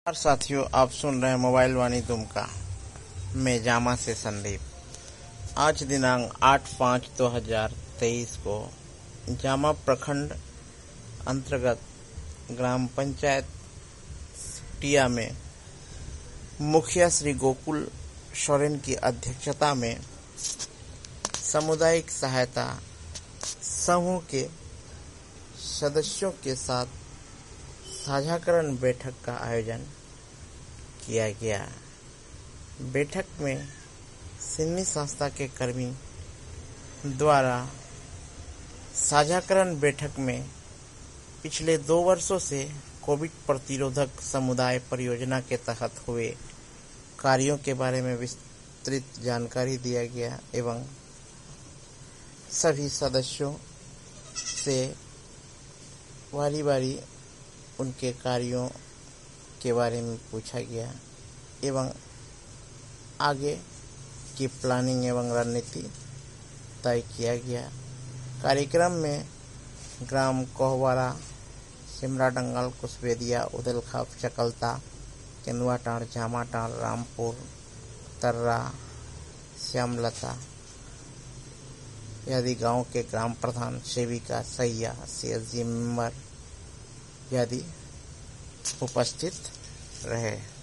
और साथियों, आप सुन रहे हैं मोबाइल वाणी दुमका। मैं जामा से संदीप। आज दिनांक 8/5/2023 को जामा प्रखंड अंतर्गत ग्राम पंचायत टिया में मुखिया श्री गोकुल सोरेन की अध्यक्षता में सामुदायिक सहायता समूह के सदस्यों के साथ साझाकरण बैठक का आयोजन किया गया। बैठक में सिन्नी संस्था के कर्मी द्वारा साझाकरण बैठक में पिछले 2 वर्षों से कोविड प्रतिरोधक समुदाय परियोजना के तहत हुए कार्यों के बारे में विस्तृत जानकारी दिया गया एवं सभी सदस्यों से बारी-बारी उनके कार्यों के बारे में पूछा गया एवं आगे की प्लानिंग एवं रणनीति तय किया गया। कार्यक्रम में ग्राम कोहवारा, सिमरा डंगल, कुशवेदिया, उदलखाप, चकलता, केंदुआटांड़, जामाटांड़, रामपुर, तर्रा, श्यामलता आदि गांव के ग्राम प्रधान, सेविका, सैया, CSG मेंबर आदि उपस्थित रहे।